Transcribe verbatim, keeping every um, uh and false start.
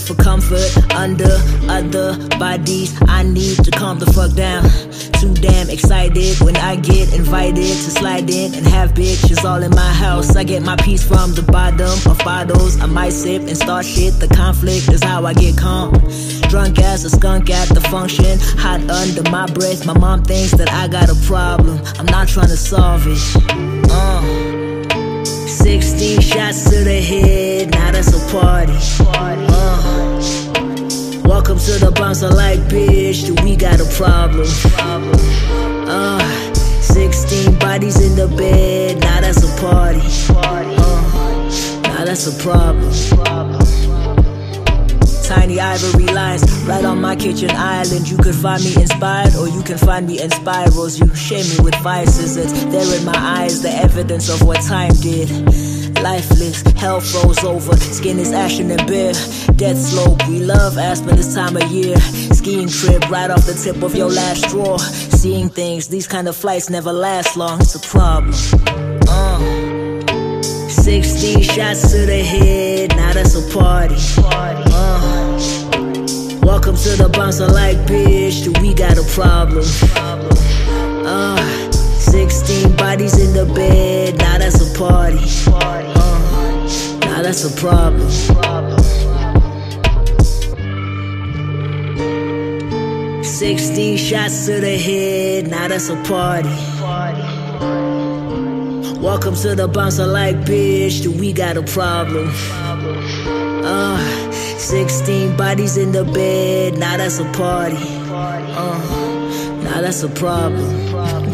for comfort under other bodies. I need to calm the fuck down. Too damn excited when I get invited to slide in and have bitches all in my house. I get my peace from the bottom of bottles. I might sip and start shit. The conflict is how I get calm. Drunk as a skunk at the function, hot under my breath. My mom thinks that I got a problem. I'm not trying to solve it. Uh, sixty shots to the head, now that's a party. Uh, welcome to the bouncer like, bitch, do we got a problem? Uh, sixteen bodies in the bed, now that's a party. Uh, now that's a problem. Tiny ivory lines right on my kitchen island. You could find me inspired, or you can find me in spirals. You shame me with vices, it's there in my eyes, the evidence of what time did. Lifeless, hell froze over, skin is ashen and bare. Death slope, we love Aspen this time of year. Skiing trip right off the tip of your last straw. Seeing things, these kind of flights never last long, it's a problem. Uh, sixteen shots to the head, now that's a party. Uh, welcome to the bouncer like, bitch, do we got a problem? Uh, sixteen bodies in the bed, now that's a party. Uh, now that's a problem. sixteen shots to the head, now that's a party. Welcome to the bouncer like, bitch, do we got a problem? Uh, sixteen bodies in the bed, now that's a party. Uh, now that's a problem.